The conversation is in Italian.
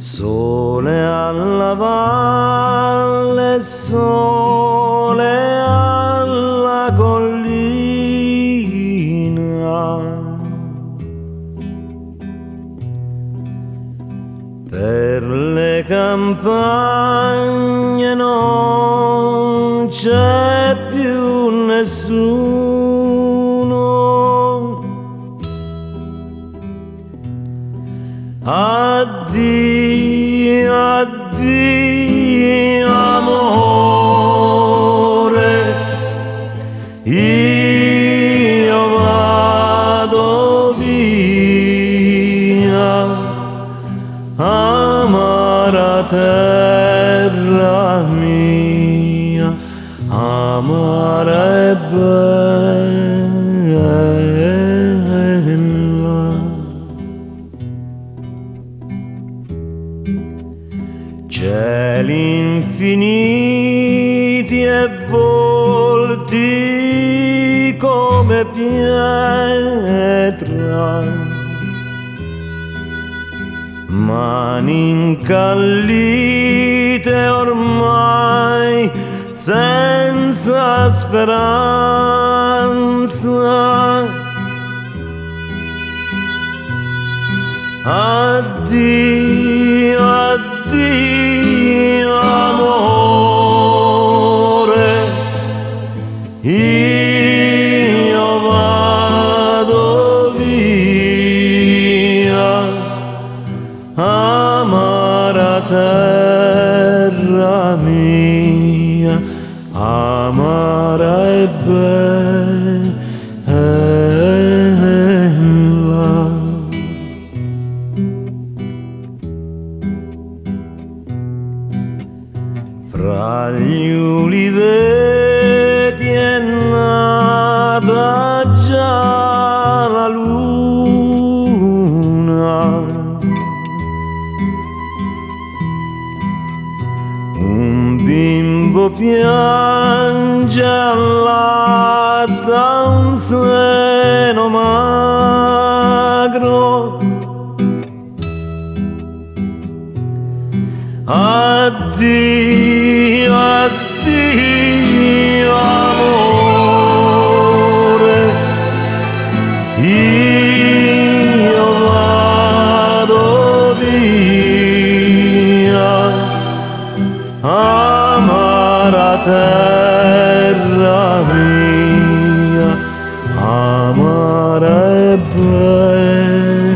Sole alla valle, sole alla collina, per le campagne non c'è più nessuno. Addio, addio amore, io vado via, amara terra mia, amara e bella. Cieli infiniti e volti come pietra, mani incallite ormai senza speranza. Addio, addio amore, io vado via, amara terra mia, amara e bella. Fra gli uliveti è nata già la luna, un bimbo piange allatta un seno magro. Addio, addio amore, io vado via, amara terra mia, amara e bella.